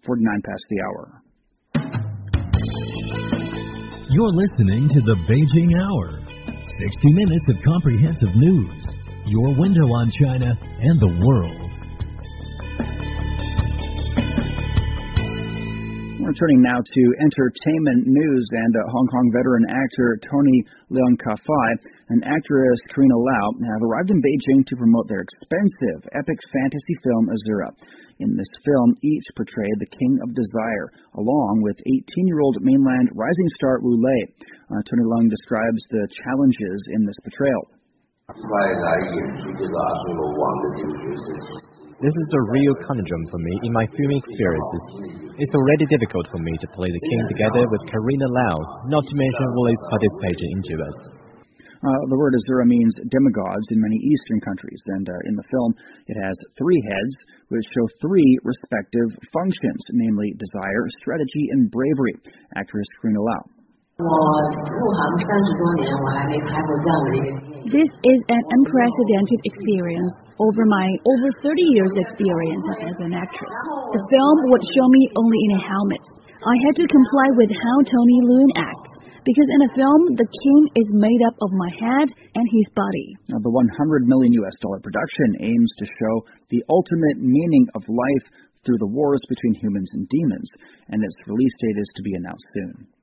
49 past the hour. You're listening to the Beijing Hour. 60 minutes of comprehensive news. Your window on China and the world. We're turning now to entertainment news, and Hong Kong veteran actor Tony Leung Ka-fai and actress Carina Lau have arrived in Beijing to promote their expensive epic fantasy film Azura. In this film, each portrayed the King of Desire, along with 18-year-old mainland rising star Wu Lei. Tony Leung describes the challenges in this portrayal. This is a real conundrum for me in my filming experiences. It's already difficult for me to play the king together with Carina Lau, not to mention Wulei's participation into us. The word Azura means demigods in many Eastern countries, and in the film it has 3 heads, which show 3 respective functions, namely desire, strategy, and bravery. Actress Carina Lau. This is an unprecedented experience over my over 30 years experience as an actress. The film would show me only in a helmet. I had to comply with how Tony Leung acts, because in a film, the king is made up of my head and his body. Now, the $100 million production aims to show the ultimate meaning of life through the wars between humans and demons, and its release date is to be announced soon.